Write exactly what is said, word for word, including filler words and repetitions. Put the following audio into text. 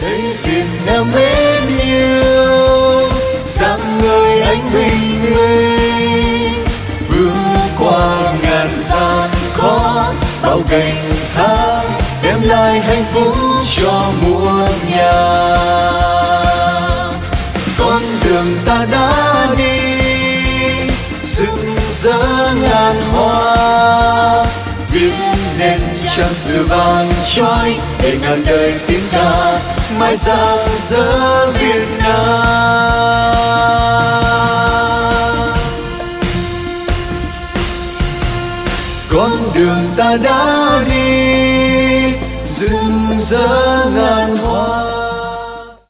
thấy Việt Nam mến yêu, sáng ngời ánh bình minh, bước qua ngàn gian khó bao gành thang, đem lại hạnh phúc cho muôn nhà. Con đường ta đã đi rực rỡ ngàn hoa, viết nên trang sử vàng trói để ngàn đời tiếng ca mãi rạng rỡ Việt Nam. Con đường ta đã đi